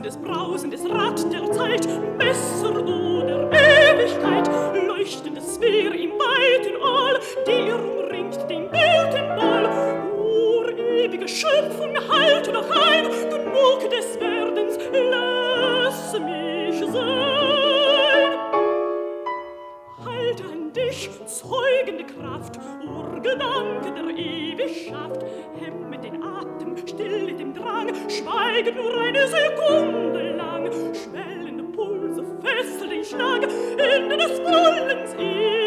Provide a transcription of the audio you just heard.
Sausendes, brausendes Rad der Zeit, Messer oder Ewigkeit, leuchtende Sphäre im weiten All, die umringt den Weltenball. Urewige Schöpfung, halte noch ein, genug des Werdens, lass mich sein. Halte an dich, zeugende Kraft, Urgedanke der Ewigschaft, hemme den Atem, stille den Drang, schweige nur eine Sekunde lang, schwellende Pulse, fessel den Schlag, Ende des Wollens